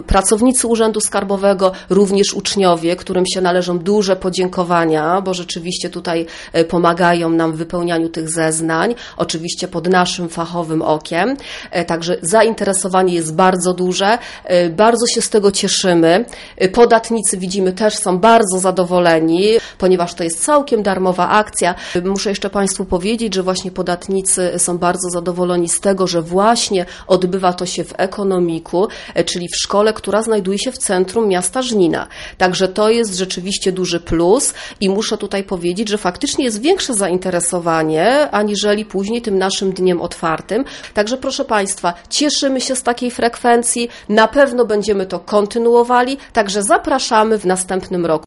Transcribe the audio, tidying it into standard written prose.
Pracownicy Urzędu Skarbowego, również uczniowie, którym się należą duże podziękowania, bo rzeczywiście tutaj pomagają nam w wypełnianiu tych zeznań, oczywiście pod naszym fachowym okiem. Także zainteresowanie jest bardzo duże, bardzo się z tego cieszymy. Podatnicy, widzimy, też są bardzo zadowoleni, ponieważ to jest całkiem darmowa akcja. Muszę jeszcze Państwu powiedzieć, że właśnie podatnicy są bardzo zadowoleni z tego, że właśnie odbywa to się w ekonomiku, czyli w szkole, która znajduje się w centrum miasta Żnina. Także to jest rzeczywiście duży plus i muszę tutaj powiedzieć, że faktycznie jest większe zainteresowanie, aniżeli później tym naszym dniem otwartym. Także proszę Państwa, cieszymy się z takiej frekwencji, na pewno będziemy to kontynuowali, także zapraszamy w następnym roku.